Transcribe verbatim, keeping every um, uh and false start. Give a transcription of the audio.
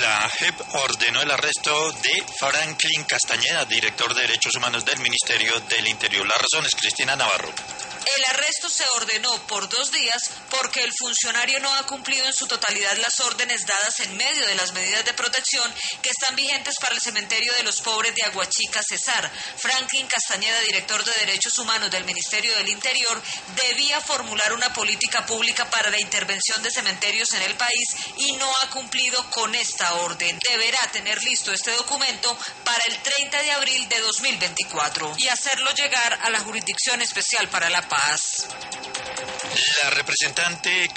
La J E P ordenó el arresto de Franklin Castañeda, director de Derechos Humanos del Ministerio del Interior. Las razones, Cristina Navarro. El arresto se ordenó por dos días porque el funcionario no ha cumplido en su totalidad las órdenes dadas en medio de las medidas de protección que están vigentes para el cementerio de los pobres de Aguachica, Cesar. Franklin Castañeda, director de Derechos Humanos del Ministerio del Interior, debía formular una política pública para la intervención de cementerios en el país y no ha cumplido con esta orden. Deberá tener listo este documento para el treinta de abril de dos mil veinticuatro y hacerlo llegar a la Jurisdicción Especial para la Paz. La representante